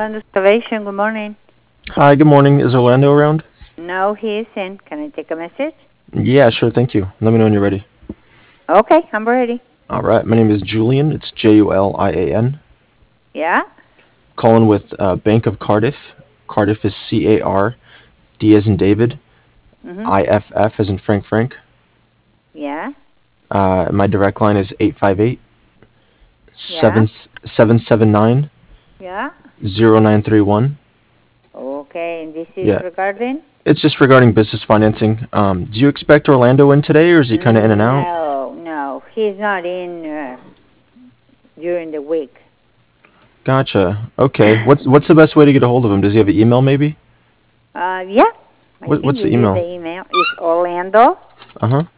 Orlando Excavation. Good morning. Hi, good morning. Is Orlando around? No, he isn't. Can I take a message? Yeah, sure, thank you. Let me know when you're ready. Okay, I'm ready. All right, my name is Julian. It's Julian. Yeah? Calling with Bank of Cardiff. Cardiff is CAR, D as in David, Mhm. IFF as in Frank. Yeah? My direct line is 858 Yeah? 779 Yeah? 0931. Okay, and this is Yeah, regarding? it's just regarding business financing. Do you expect Orlando in today, or is he kind of in and out? No, no. He's not in during the week. Gotcha. Okay. What's the best way to get a hold of him? Does he have an email maybe? Yeah. I can What's the give you email? the email. It's Orlando Uh huh.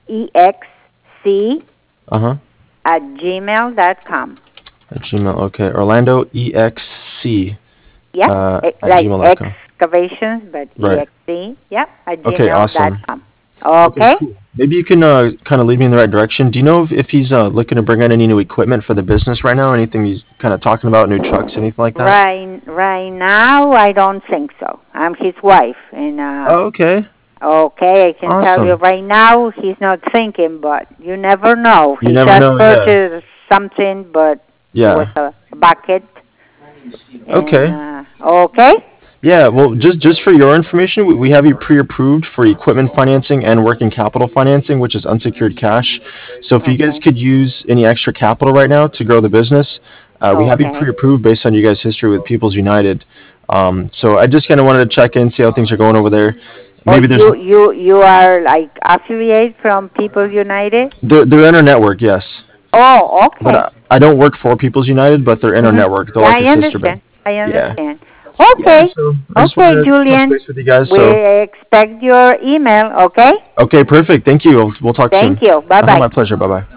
EXC Uh huh. at gmail.com. At Gmail. Okay. Orlando EXC Yeah, at like gmail.com. excavations, but Right. EXC. Yeah, at Okay. Awesome. gmail.com. Okay. Okay. Cool. Maybe you can kind of lead me in the right direction. Do you know if he's looking to bring in any new equipment for the business right now? Anything he's kind of talking about? New trucks? Anything like that? Right now, I don't think so. I'm his wife, and Oh, okay. okay, I can tell you Awesome. right now he's not thinking, but you never know. You He never just know. Yeah. purchased something, but it was Yeah. a bucket, and Okay. okay, Yeah, well, just for your information, we have you pre-approved for equipment financing and working capital financing, which is unsecured cash. So if you guys okay, could use any extra capital right now to grow the business, we have you okay. pre-approved based on you guys' history with People's United. So I just kind of wanted to check in, see how things are going over there. Oh, Maybe there's you are like affiliate from People United? they're in our network, yes, Oh, but okay. I don't work for People's United, but they're in our Mhm. network. They're Yeah, like I a sister bank. understand. I Yeah, understand. yeah. Okay. So I just Okay, wanted to touch Julian. base with you guys. We So expect your email, okay? okay, perfect. Thank you. We'll talk soon. Thank you. Bye-bye. My pleasure. Bye bye.